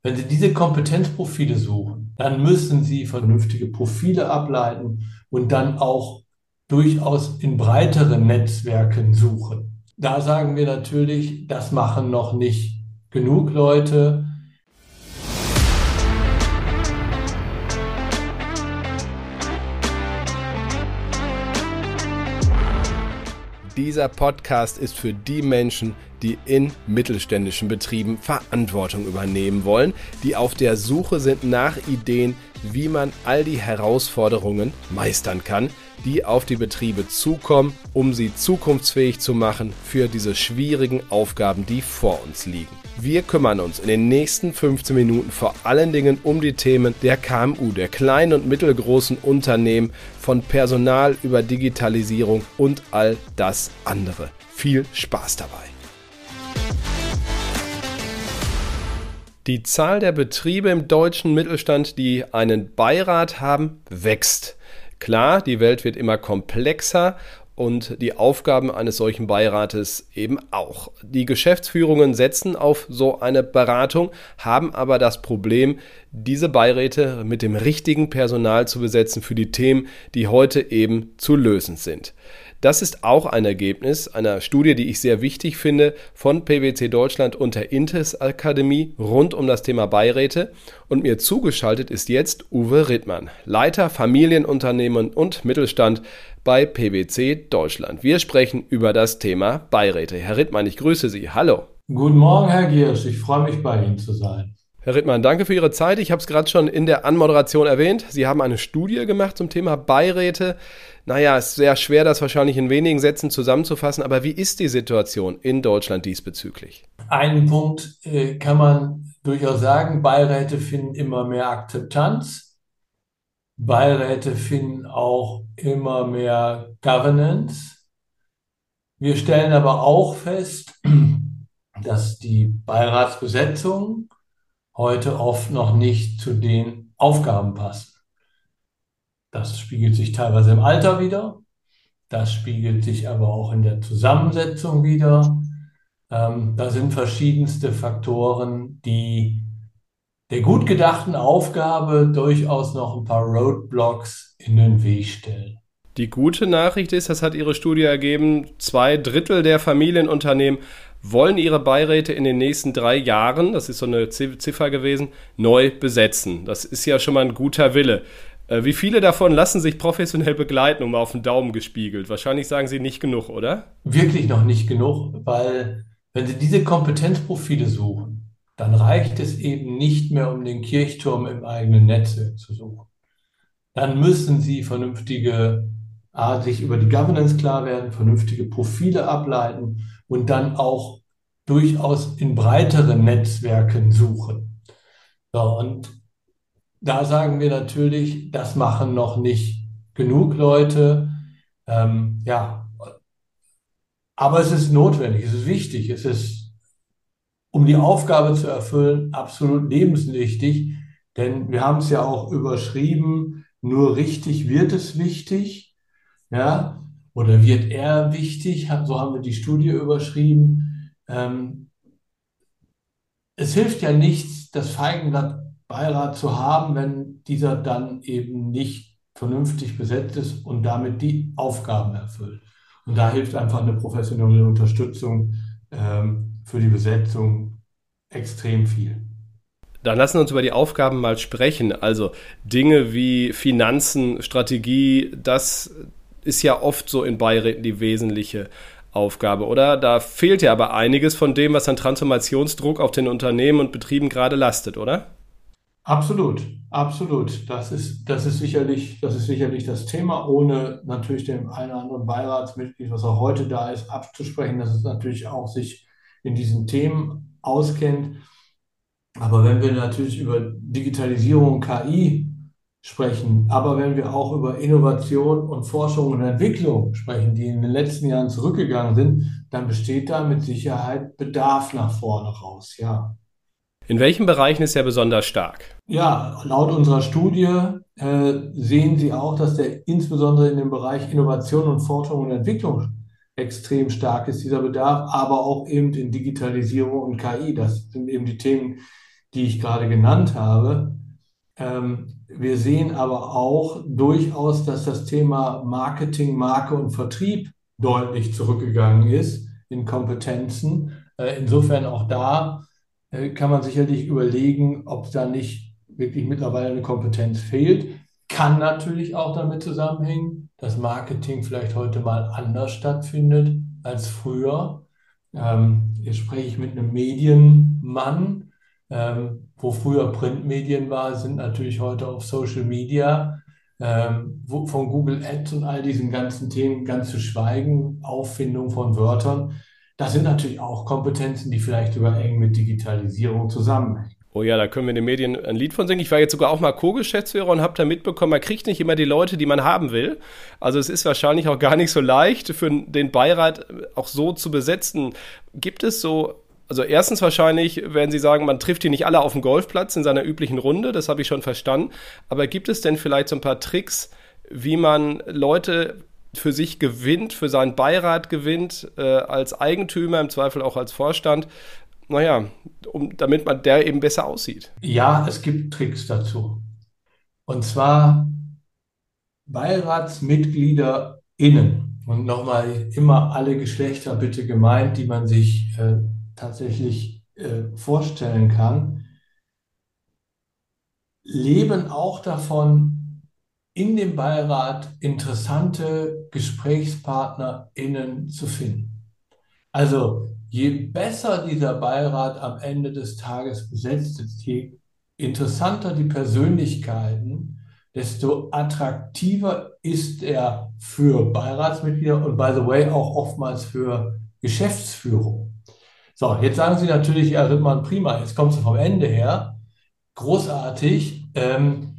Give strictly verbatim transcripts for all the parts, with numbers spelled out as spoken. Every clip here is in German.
Wenn Sie diese Kompetenzprofile suchen, dann müssen Sie vernünftige Profile ableiten und dann auch durchaus in breiteren Netzwerken suchen. Da sagen wir natürlich, das machen noch nicht genug Leute. Dieser Podcast ist für die Menschen, die in mittelständischen Betrieben Verantwortung übernehmen wollen, die auf der Suche sind nach Ideen, wie man all die Herausforderungen meistern kann, die auf die Betriebe zukommen, um sie zukunftsfähig zu machen für diese schwierigen Aufgaben, die vor uns liegen. Wir kümmern uns in den nächsten fünfzehn Minuten vor allen Dingen um die Themen der K M U, der kleinen und mittelgroßen Unternehmen, von Personal über Digitalisierung und all das andere. Viel Spaß dabei! Die Zahl der Betriebe im deutschen Mittelstand, die einen Beirat haben, wächst. Klar, die Welt wird immer komplexer und die Aufgaben eines solchen Beirates eben auch. Die Geschäftsführungen setzen auf so eine Beratung, haben aber das Problem, diese Beiräte mit dem richtigen Personal zu besetzen für die Themen, die heute eben zu lösen sind. Das ist auch ein Ergebnis einer Studie, die ich sehr wichtig finde, von PwC Deutschland und der Intes Akademie rund um das Thema Beiräte. Und mir zugeschaltet ist jetzt Uwe Rittmann, Leiter Familienunternehmen und Mittelstand bei PwC Deutschland. Wir sprechen über das Thema Beiräte. Herr Rittmann, ich grüße Sie. Hallo. Guten Morgen, Herr Giersch. Ich freue mich, bei Ihnen zu sein. Herr Rittmann, danke für Ihre Zeit. Ich habe es gerade schon in der Anmoderation erwähnt. Sie haben eine Studie gemacht zum Thema Beiräte. Naja, es ist sehr schwer, das wahrscheinlich in wenigen Sätzen zusammenzufassen. Aber wie ist die Situation in Deutschland diesbezüglich? Einen Punkt äh, kann man durchaus sagen. Beiräte finden immer mehr Akzeptanz. Beiräte finden auch immer mehr Governance. Wir stellen aber auch fest, dass die Beiratsbesetzungen heute oft noch nicht zu den Aufgaben passen. Das spiegelt sich teilweise im Alter wider, das spiegelt sich aber auch in der Zusammensetzung wider. Ähm, da sind verschiedenste Faktoren, die der gut gedachten Aufgabe durchaus noch ein paar Roadblocks in den Weg stellen. Die gute Nachricht ist, das hat Ihre Studie ergeben, zwei Drittel der Familienunternehmen wollen ihre Beiräte in den nächsten drei Jahren, das ist so eine Ziffer gewesen, neu besetzen. Das ist ja schon mal ein guter Wille. Wie viele davon lassen sich professionell begleiten, um auf den Daumen gespiegelt? Wahrscheinlich sagen Sie nicht genug, oder? Wirklich noch nicht genug, weil wenn Sie diese Kompetenzprofile suchen, dann reicht es eben nicht mehr, um den Kirchturm im eigenen Netzwerk zu suchen. Dann müssen Sie vernünftige, A, sich über die Governance klar werden, vernünftige Profile ableiten und dann auch durchaus in breiteren Netzwerken suchen. So, und da sagen wir natürlich, das machen noch nicht genug Leute. Ähm, ja, aber es ist notwendig, es ist wichtig, es ist, um die Aufgabe zu erfüllen, absolut lebenswichtig, denn wir haben es ja auch überschrieben, nur richtig wird es wichtig, ja, oder wird er wichtig, so haben wir die Studie überschrieben. Ähm, es hilft ja nichts, das Feigenblatt Beirat zu haben, wenn dieser dann eben nicht vernünftig besetzt ist und damit die Aufgaben erfüllt. Und da hilft einfach eine professionelle Unterstützung ähm, für die Besetzung extrem viel. Dann lassen wir uns über die Aufgaben mal sprechen. Also Dinge wie Finanzen, Strategie, das ist ja oft so in Beiräten die wesentliche Aufgabe, oder? Da fehlt ja aber einiges von dem, was an Transformationsdruck auf den Unternehmen und Betrieben gerade lastet, oder? Absolut, absolut. Das ist, das ist sicherlich, das ist sicherlich das Thema, ohne natürlich dem einen oder anderen Beiratsmitglied, was auch heute da ist, abzusprechen, dass es natürlich auch sich in diesen Themen auskennt. Aber wenn wir natürlich über Digitalisierung und K I sprechen, aber wenn wir auch über Innovation und Forschung und Entwicklung sprechen, die in den letzten Jahren zurückgegangen sind, dann besteht da mit Sicherheit Bedarf nach vorne raus, ja. In welchen Bereichen ist er besonders stark? Ja, laut unserer Studie äh, sehen Sie auch, dass der insbesondere in dem Bereich Innovation und Forschung und Entwicklung extrem stark ist, dieser Bedarf, aber auch eben in Digitalisierung und K I. Das sind eben die Themen, die ich gerade genannt habe. Ähm, wir sehen aber auch durchaus, dass das Thema Marketing, Marke und Vertrieb deutlich zurückgegangen ist in Kompetenzen. Äh, insofern auch da äh, kann man sicherlich überlegen, ob da nicht wirklich mittlerweile eine Kompetenz fehlt. Kann natürlich auch damit zusammenhängen, dass Marketing vielleicht heute mal anders stattfindet als früher. Ähm, jetzt spreche ich mit einem Medienmann. Ähm, wo früher Printmedien war, sind natürlich heute auf Social Media, ähm, wo, von Google Ads und all diesen ganzen Themen ganz zu schweigen, Auffindung von Wörtern. Das sind natürlich auch Kompetenzen, die vielleicht sogar eng mit Digitalisierung zusammenhängen. Oh ja, da können wir den Medien ein Lied von singen. Ich war jetzt sogar auch mal Co-Geschäftsführer und habe da mitbekommen, man kriegt nicht immer die Leute, die man haben will. Also es ist wahrscheinlich auch gar nicht so leicht für den Beirat auch so zu besetzen. Gibt es so, also erstens wahrscheinlich werden Sie sagen, man trifft die nicht alle auf dem Golfplatz in seiner üblichen Runde, das habe ich schon verstanden. Aber gibt es denn vielleicht so ein paar Tricks, wie man Leute für sich gewinnt, für seinen Beirat gewinnt, äh, als Eigentümer, im Zweifel auch als Vorstand? Naja, um, damit man der eben besser aussieht. Ja, es gibt Tricks dazu. Und zwar BeiratsmitgliederInnen. Und nochmal immer alle Geschlechter bitte gemeint, die man sich äh, tatsächlich äh, vorstellen kann, leben auch davon, in dem Beirat interessante GesprächspartnerInnen zu finden. Also je besser dieser Beirat am Ende des Tages besetzt ist, je interessanter die Persönlichkeiten, desto attraktiver ist er für Beiratsmitglieder und by the way auch oftmals für Geschäftsführung. So, jetzt sagen Sie natürlich, ja, Rittmann, prima, jetzt kommst du vom Ende her. Großartig. Ähm,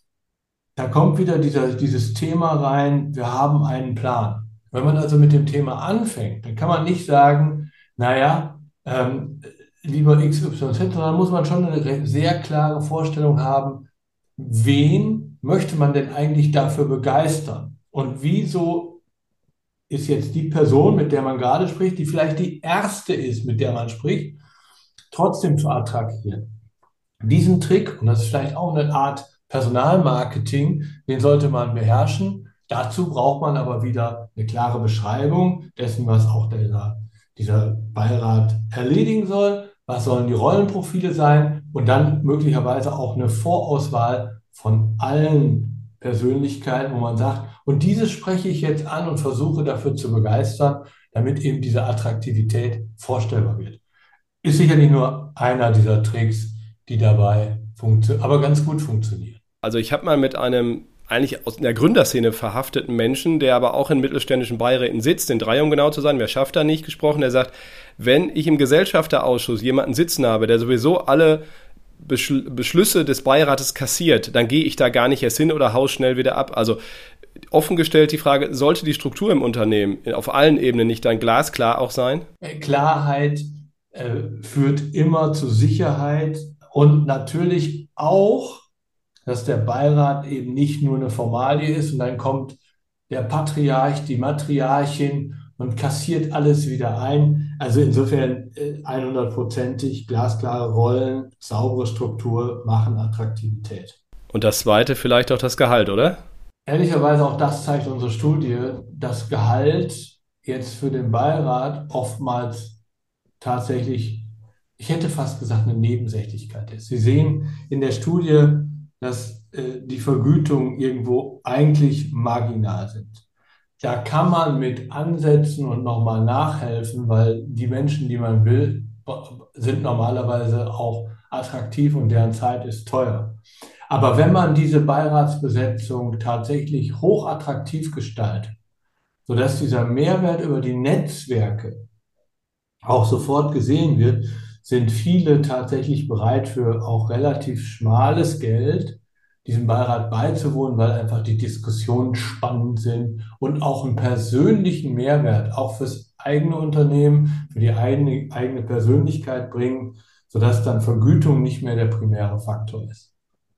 da kommt wieder dieser, dieses Thema rein, wir haben einen Plan. Wenn man also mit dem Thema anfängt, dann kann man nicht sagen, naja, ähm, lieber X Y Z, sondern muss man schon eine sehr klare Vorstellung haben, wen möchte man denn eigentlich dafür begeistern? Und wieso ist jetzt die Person, mit der man gerade spricht, die vielleicht die erste ist, mit der man spricht, trotzdem zu attragieren? Diesen Trick, und das ist vielleicht auch eine Art Personalmarketing, den sollte man beherrschen. Dazu braucht man aber wieder eine klare Beschreibung dessen, was auch dieser, dieser Beirat erledigen soll. Was sollen die Rollenprofile sein? Und dann möglicherweise auch eine Vorauswahl von allen Persönlichkeiten, wo man sagt, und diese spreche ich jetzt an und versuche dafür zu begeistern, damit eben diese Attraktivität vorstellbar wird. Ist sicherlich nur einer dieser Tricks, die dabei funktionieren, aber ganz gut funktionieren. Also ich habe mal mit einem eigentlich aus der Gründerszene verhafteten Menschen, der aber auch in mittelständischen Beiräten sitzt, in drei um genau zu sein, wer schafft da nicht, gesprochen, der sagt, wenn ich im Gesellschafterausschuss jemanden sitzen habe, der sowieso alle Beschl- Beschlüsse des Beirates kassiert, dann gehe ich da gar nicht erst hin oder hau schnell wieder ab. Also offen gestellt die Frage, sollte die Struktur im Unternehmen auf allen Ebenen nicht dann glasklar auch sein? Klarheit äh, führt immer zu Sicherheit und natürlich auch, dass der Beirat eben nicht nur eine Formalie ist und dann kommt der Patriarch, die Matriarchin und kassiert alles wieder ein. Also insofern äh, hundertprozentig glasklare Rollen, saubere Struktur machen Attraktivität. Und das Zweite vielleicht auch das Gehalt, oder? Ehrlicherweise, auch das zeigt unsere Studie, das Gehalt jetzt für den Beirat oftmals tatsächlich, ich hätte fast gesagt, eine Nebensächlichkeit ist. Sie sehen in der Studie, dass äh, die Vergütungen irgendwo eigentlich marginal sind. Da kann man mit ansetzen und nochmal nachhelfen, weil die Menschen, die man will, sind normalerweise auch attraktiv und deren Zeit ist teuer. Aber wenn man diese Beiratsbesetzung tatsächlich hochattraktiv gestaltet, sodass dieser Mehrwert über die Netzwerke auch sofort gesehen wird, sind viele tatsächlich bereit, für auch relativ schmales Geld diesem Beirat beizuwohnen, weil einfach die Diskussionen spannend sind und auch einen persönlichen Mehrwert, auch fürs eigene Unternehmen, für die eigene, eigene Persönlichkeit bringen, sodass dann Vergütung nicht mehr der primäre Faktor ist.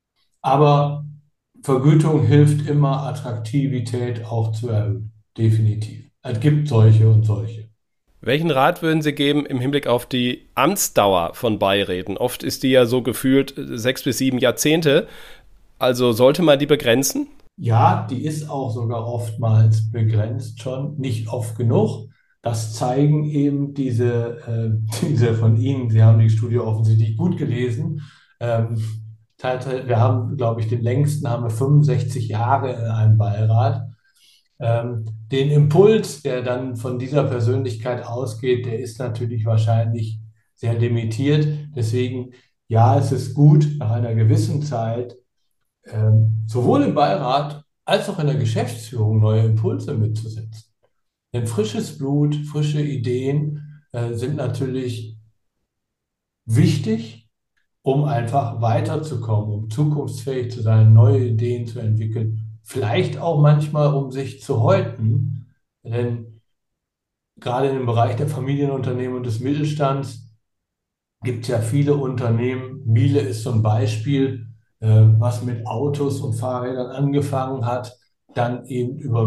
Aber Vergütung hilft immer, Attraktivität auch zu erhöhen. Definitiv. Es gibt solche und solche. Welchen Rat würden Sie geben im Hinblick auf die Amtsdauer von Beiräten? Oft ist die ja so gefühlt sechs bis sieben Jahrzehnte. Also sollte man die begrenzen? Ja, die ist auch sogar oftmals begrenzt schon, nicht oft genug. Das zeigen eben diese, äh, diese von Ihnen, Sie haben die Studie offensichtlich gut gelesen. Ähm, teilweise- wir haben, glaube ich, den längsten haben wir fünfundsechzig Jahre in einem Beirat. Ähm, den Impuls, der dann von dieser Persönlichkeit ausgeht, der ist natürlich wahrscheinlich sehr limitiert. Deswegen, ja, es ist gut, nach einer gewissen Zeit ähm, sowohl im Beirat als auch in der Geschäftsführung neue Impulse mitzusetzen. Denn frisches Blut, frische Ideen äh, sind natürlich wichtig, um einfach weiterzukommen, um zukunftsfähig zu sein, neue Ideen zu entwickeln, vielleicht auch manchmal, um sich zu häuten. Denn gerade im Bereich der Familienunternehmen und des Mittelstands gibt es ja viele Unternehmen. Miele ist so ein Beispiel, äh, was mit Autos und Fahrrädern angefangen hat, dann eben über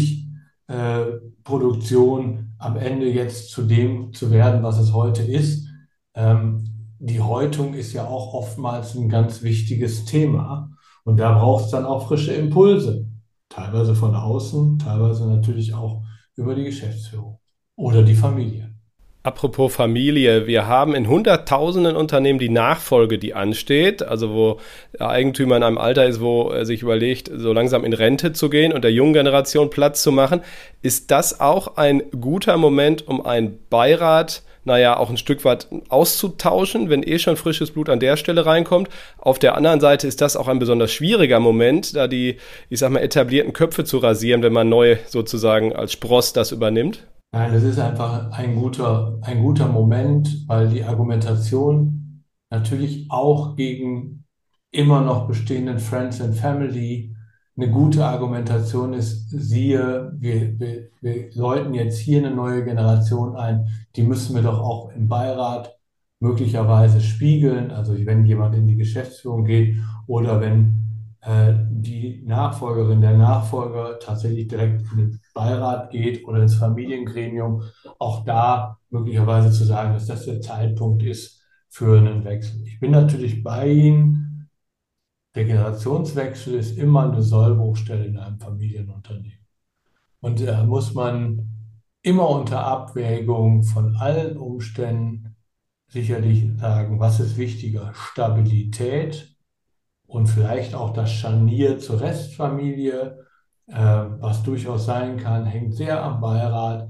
Milchproduktion am Ende jetzt zu dem zu werden, was es heute ist. Ähm, die Häutung ist ja auch oftmals ein ganz wichtiges Thema. Und da braucht es dann auch frische Impulse. Teilweise von außen, teilweise natürlich auch über die Geschäftsführung oder die Familie. Apropos Familie, wir haben in hunderttausenden Unternehmen die Nachfolge, die ansteht, also wo der Eigentümer in einem Alter ist, wo er sich überlegt, so langsam in Rente zu gehen und der jungen Generation Platz zu machen. Ist das auch ein guter Moment, um einen Beirat, naja, auch ein Stück weit auszutauschen, wenn eh schon frisches Blut an der Stelle reinkommt? Auf der anderen Seite ist das auch ein besonders schwieriger Moment, da die, ich sag mal, etablierten Köpfe zu rasieren, wenn man neu sozusagen als Spross das übernimmt? Nein, das ist einfach ein guter, ein guter Moment, weil die Argumentation natürlich auch gegen immer noch bestehenden Friends and Family eine gute Argumentation ist. Siehe, wir, wir, wir läuten jetzt hier eine neue Generation ein, die müssen wir doch auch im Beirat möglicherweise spiegeln. Also wenn jemand in die Geschäftsführung geht oder wenn äh, die Nachfolgerin, der Nachfolger tatsächlich direkt in den Beirat geht oder ins Familiengremium, auch da möglicherweise zu sagen, dass das der Zeitpunkt ist für einen Wechsel. Ich bin natürlich bei Ihnen. Der Generationswechsel ist immer eine Sollbruchstelle in einem Familienunternehmen. Und da muss man immer unter Abwägung von allen Umständen sicherlich sagen, was ist wichtiger? Stabilität und vielleicht auch das Scharnier zur Restfamilie, äh, was durchaus sein kann, hängt sehr am Beirat.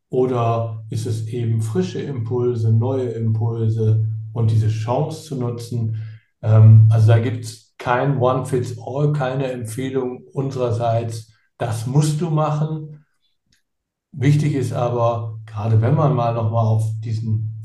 Oder ist es eben frische Impulse, neue Impulse und diese Chance zu nutzen? Ähm, also da gibt es kein One-Fits-All, keine Empfehlung unsererseits, das musst du machen. Wichtig ist aber, gerade wenn man mal nochmal auf diesen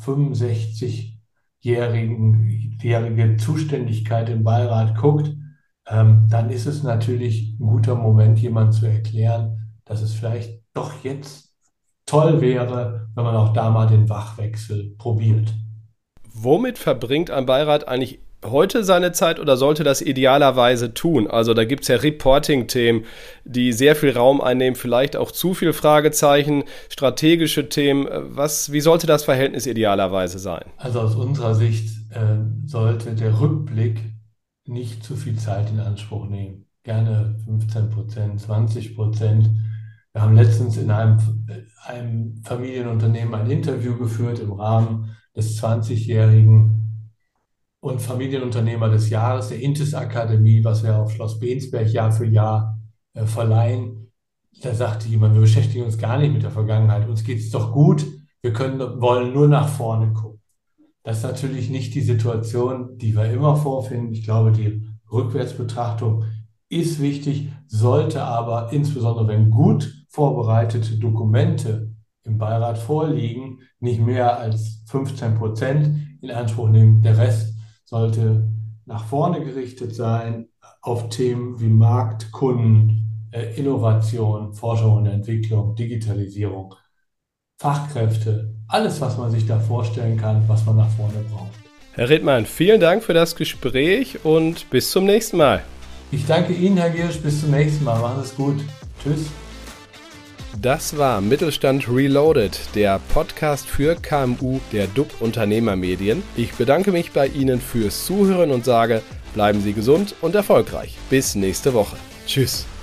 fünfundsechzig-jährige Zuständigkeit im Beirat guckt, ähm, dann ist es natürlich ein guter Moment, jemand zu erklären, dass es vielleicht doch jetzt toll wäre, wenn man auch da mal den Wachwechsel probiert. Womit verbringt ein Beirat eigentlich heute seine Zeit oder sollte das idealerweise tun? Also da gibt es ja Reporting-Themen, die sehr viel Raum einnehmen, vielleicht auch zu viel Fragezeichen, strategische Themen. Was, wie sollte das Verhältnis idealerweise sein? Also aus unserer Sicht äh, sollte der Rückblick nicht zu viel Zeit in Anspruch nehmen. Gerne fünfzehn Prozent, zwanzig Prozent. Wir haben letztens in einem, einem Familienunternehmen ein Interview geführt im Rahmen des zwanzigjährigen und Familienunternehmer des Jahres, der Intis Akademie, was wir auf Schloss Bensberg Jahr für Jahr äh, verleihen. Da sagte jemand, wir beschäftigen uns gar nicht mit der Vergangenheit, uns geht es doch gut, wir können, wollen nur nach vorne gucken. Das ist natürlich nicht die Situation, die wir immer vorfinden. Ich glaube, die Rückwärtsbetrachtung ist wichtig, sollte aber insbesondere, wenn gut vorbereitete Dokumente im Beirat vorliegen, nicht mehr als fünfzehn Prozent in Anspruch nehmen. Der Rest sollte nach vorne gerichtet sein auf Themen wie Markt, Kunden, äh, Innovation, Forschung und Entwicklung, Digitalisierung, Fachkräfte, alles, was man sich da vorstellen kann, was man nach vorne braucht. Herr Rittmann, vielen Dank für das Gespräch und bis zum nächsten Mal. Ich danke Ihnen, Herr Giersch, bis zum nächsten Mal. Machen Sie es gut. Tschüss. Das war Mittelstand Reloaded, der Podcast für K M U der D U B Unternehmermedien. Ich bedanke mich bei Ihnen fürs Zuhören und sage, bleiben Sie gesund und erfolgreich. Bis nächste Woche. Tschüss.